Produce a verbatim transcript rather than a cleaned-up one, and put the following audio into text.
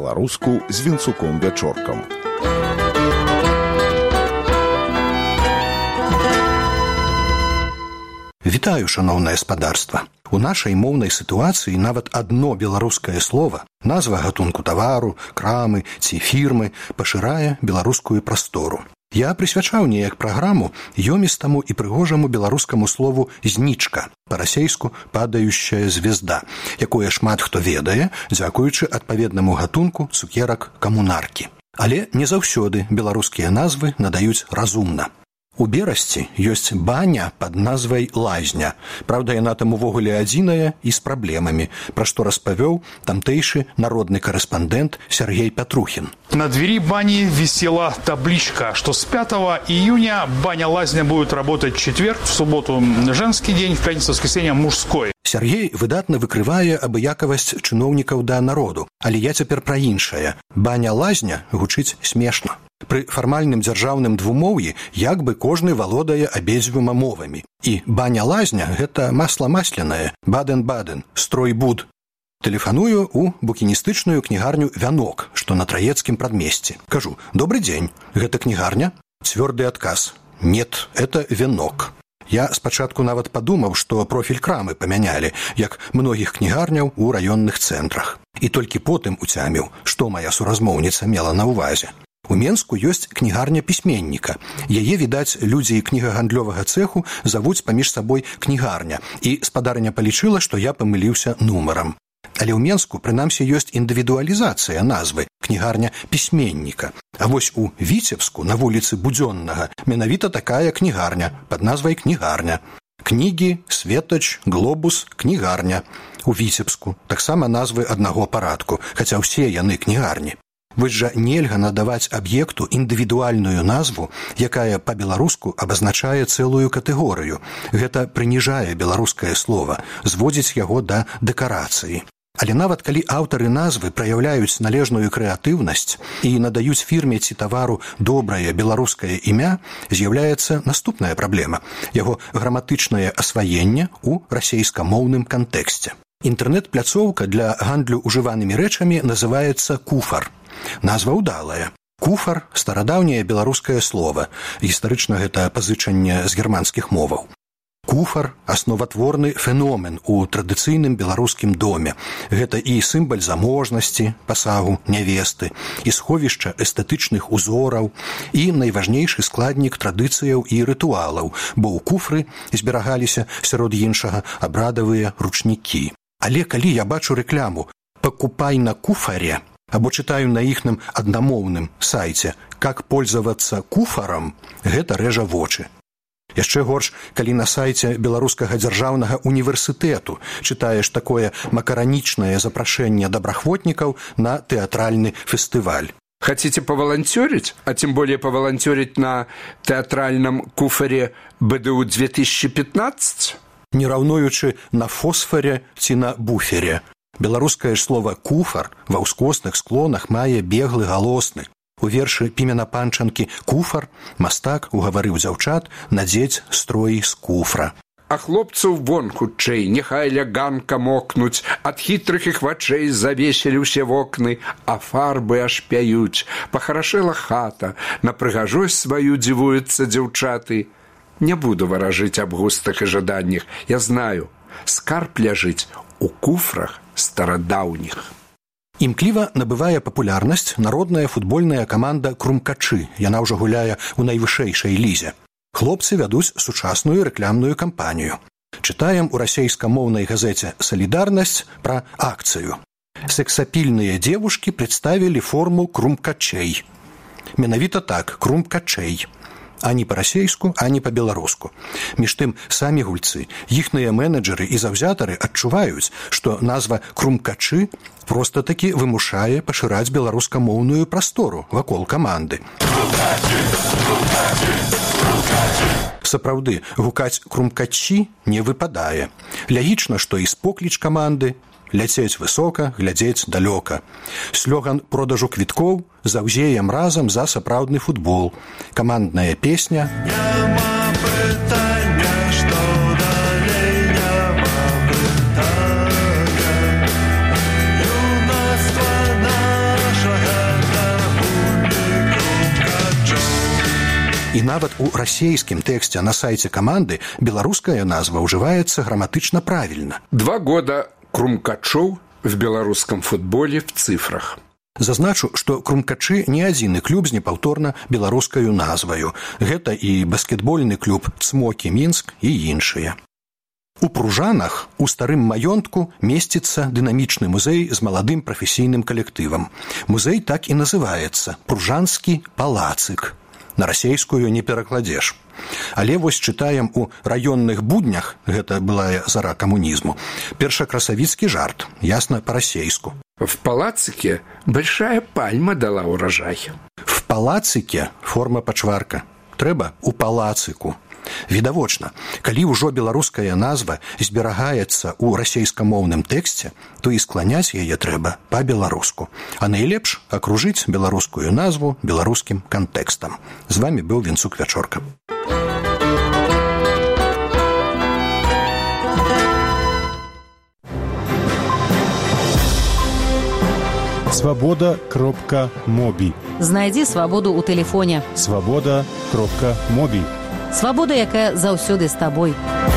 па-беларуску з Вінцуком Вячоркам. Вітаю, шаноўнае спадарства. У нашай моўнай сітуацыі нават адно беларускае слова, назва гатунку тавару, крамы ці фірмы пашырае беларускую прастору. Я прысвячаў неяк праграму ёмістаму і прыгожаму беларускаму слову «знічка», па-расейску «падающая звезда», якое шмат хто ведае, дзякуючы адпаведнаму гатунку цукерак камунаркі. Але не заўсёды беларускія назвы надаюць разумна. У Берасці ёсць баня пад назвай «Лазня». Праўда, яна там увогуле адзіная і з праблемамі, пра што распавёў тамтэйшы народны карэспандэнт Сергей Пятрухін. На двери бани висела табличка, что с пятого июня баня-лазня будет работать в четверг, в субботу женский день, в пятницу, воскресенье мужской. Сергей выдатна выкрывае абыякавасць чыноўнікаў да народу, але я цяпер пра іншае. Баня-лазня гучыць смешна. Пры фармальным дзяржаўным двумоўі як бы кожны валодае абедзвюма мовамі. І баня-лазня – гэта масла масляное, баден-баден, стройбуд. Тэлефаную ў букіністычную кнігарню «Вянок», што на Траецкім прадмесці. Кажу: «Добрый дзень, гэта кнігарня?» Цвёрды адказ: «Нет, это «Вянок». Я спачатку нават падумаў, што профіль крамы памянялі, як многіх кнігарняў у раённых цэнтрах. І толькі потым уцяміў, што мая суразмоўніца мела на ўвазе. У Менску ёсць кнігарня пісьменніка. Яе, відаць, людзі кнігагандлёвага цэху завуць паміж сабой кнігарня, і спадарня палічыла, што я памыліўся нумарам. Але ў Менску, прынамсі, ёсць індывідуалізацыя назвы кнігарня пісьменніка. А вось у Віцебску, на вуліцы Будзённага, менавіта такая кнігарня пад назвай кнігарня. Кнігі, светач, глобус, кнігарня. У Віцебску таксама назвы аднаго парадку, хаця ўсе яны кнігарні. Вось жа нельга надаваць аб'екту індывідуальную назву, якая па-беларуску абазначае цэлую катэгорыю. Гэта прыніжае беларускае слова, зводзіць яго да дэкарацыі. Але нават калі аўтары назвы праяўляюць належную крэатыўнасць і надаюць фірме ці тавару добрае беларускае імя, з'яўляецца наступная праблема – яго граматычнае асваенне ў расейскамоўным кантэксце. Інтэрнэт-пляцоўка для гандлю ужыванымі рэчамі называецца «Куфар». Назва ўдалая. Куфар – старадаўняе беларускае слова. Гістарычна гэта пазычанне з германскіх моваў. Куфар – асноватворны феномен у традыцыйным беларускім доме. Гэта і сімвал заможнасці, пасагу, нявесты, і сховішча эстэтычных узораў, і найважнейшы складнік традыцыяў і рытуалаў, бо ў куфры зберагаліся, сярод іншага, абрадавыя ручнікі. Але калі я бачу рэкляму «Пакупай на куфаре», або чытаю на іхным аднамоўным сайце «Как пользоваться куфарам», гэта рэжа вочы. Яшчэ горш, калі на сайце Беларускага дзяржаўнага універсітэту чытаеш такое макаранічнае запрашэнне добраахвотнікаў на тэатральны фестываль. Хотите поволонтерить, а тем более поволонтерить на театральном куфаре бэ дэ у две тысячи пятнадцать? Не раўнуючы на фосфаре ці на буфере. Беларускае ж слова «куфар» ва ўскосных склонах мае беглы галосны. У вершы Пімена Панчанкі «Куфар» мастак угаварыў дзяўчат надзець строі з куфра. А хлопцаў вон хутчэй, няхай ля ганка мокнуць, ад хітрых іх вачэй завесілі ўсе вокны, а фарбы аж пяюць. Пахарашэла хата, на прыгажосць сваю дзівуюцца дзяўчаты. Не буду варажыць аб густах і жаданнях, я знаю, скарб ляжыць у куфрах старадаўніх. Імкліва набывае папулярнасць народная футбольная каманда «Крумкачы». Яна ўжо гуляе ў найвышэйшай лізе. Хлопцы вядуць сучасную рэклямную кампанію. Чытаем у расейскамоўнай газеце «Салідарнасць» пра акцыю. Сексапільныя дзевушкі прадставілі форму крумкачэй. Менавіта так, крумкачэй. Ані па-расейску, ані па-беларуску. Між тым, самі гульцы, іхныя менеджеры і заўзятары адчуваюць, што назва «Крумкачы» проста-такі вымушае пашыраць беларускамоўную прастору вакол каманды. Сапраўды, гукаць «Крумкачі» не выпадае. Лягічна, што і спокліч каманды «Ляцець высока, глядзець далёка». Слёган продажу квіткоў «Заўзеем разам за сапраўдны футбол». Камандная песня «Няма пытання, што далей, няма пытання. Юнацтва наша І нават у расейскім тэксце на сайце каманды беларуская назва ўжываецца граматычна правільна. Два года Крумкачоў в беларускам футболе в цифрах. Зазначу, што Крумкачы не адзіны клуб з непаўторна беларускаю назваю. Гэта і баскетбольны клуб Цмокі Мінск і іншыя. У Пружанах у старым маёнтку месціцца дынамічны музей з маладым прафесійным калектывам. Музей так і называецца Пружанскі палацык. На расейскую не перакладзеш. Але вось чытаем у раённых буднях, гэта былая зара камунізму, першакрасавіцкі жарт, ясна па-расейску. В палацыке большая пальма дала урожай. В палацыке форма пачварка. Трэба у палацыку. Відавочна, калі ўжо беларуская назва зберагаецца ў расейскамоўным тэксце, то і скланяць яе трэба па-беларуску. А найлепш акружыць беларускую назву беларускім кантэкстам. З вамі быў Вінцук Вячорка. свобода кропка моби. Знайдзі свабоду ў тэлефоне. свобода кропка моби. Свабода, якая заўсёды з табой.